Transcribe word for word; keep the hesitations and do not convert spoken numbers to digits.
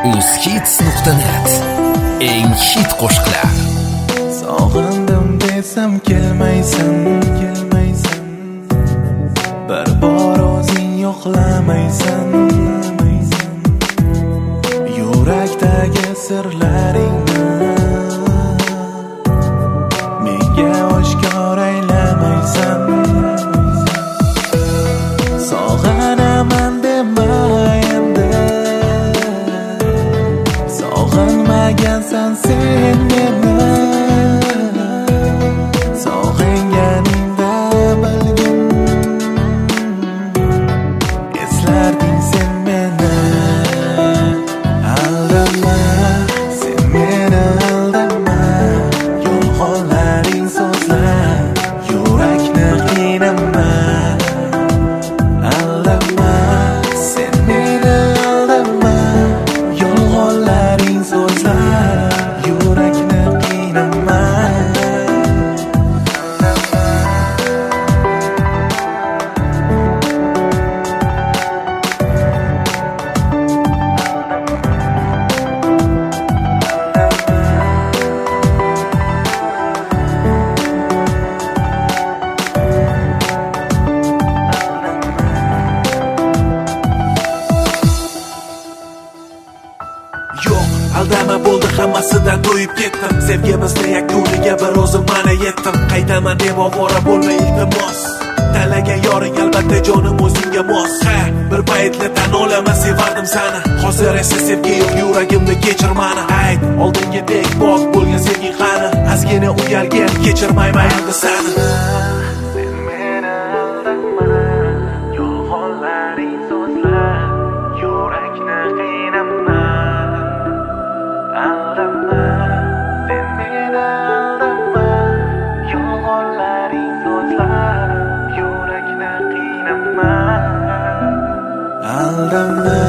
uzhits nuqta net eng hit qo'shiqlar. Sog'indim desam kelmaysan, kelmaysan. Bir bor o'zing yo'qlamaysan, yurakdagi sirlaringni menga oshkor aylamaysan. Sog'inaman dema endi, sog'inmagansan sen meni. Sog'inganingda bilgin, eslarding sen meni. Aldama, sen meni aldama, yolg'onlaring so'zlar yurakni qiynama. Aldama, sen meni aldama, yolg'onlaring so'zlar yurakni qiynama. Yo'q, aldama bo'ldi, hammasidan to'yib ketdim. Sevgimizda yakuniga bir o'zim mana yetdim. Qaytaman deb ovora bo'lma iltimos, talagan yoring albatta jonim o'zingga mos. Ha, bir paytlar tan olaman sevardim seni, hozir esa sevgi yo'q yuragimda, kechir mani. Ayt, oldingidek bok bo'lgan sevging qani? Ozgina uyalgan, kechirmayman endi seni. Sen meni aldama, yolg'onlaring so'zlar yurakni qiynama. Aldama, sen meni aldama, yolg'onlaring so'zlar yurakni qiynama. Aldama.